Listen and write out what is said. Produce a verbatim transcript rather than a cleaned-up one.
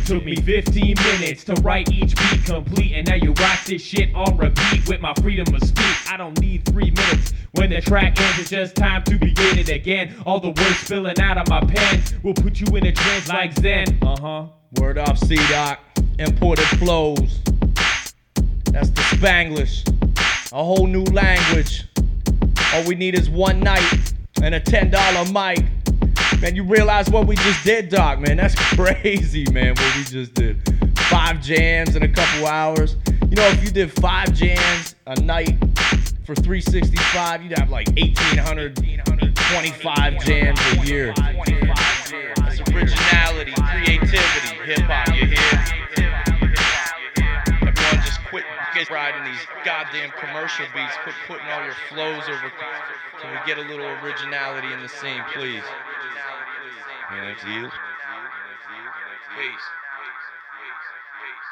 Took me fifteen minutes to write each beat complete, and now you rock this shit on repeat with my freedom of speech. I don't need three minutes. When the track ends, it's just time to begin it again. All the words spilling out of my pen will put you in a trance like Zen. Uh-huh. Word up, C-Doc. Imported flows. That's the Spanglish. A whole new language. All we need is one night and a ten dollar mic. Man, you realize what we just did, Doc, man? That's crazy, man, what we just did. Five jams in a couple hours. You know, if you did five jams a night for three sixty-five, you'd have like eighteen twenty-five jams a year. That's originality, creativity, hip-hop, you hear? Everyone just quit riding these goddamn commercial beats, quit putting all your flows over. Can we get a little originality in the scene, please? Thank you. Peace.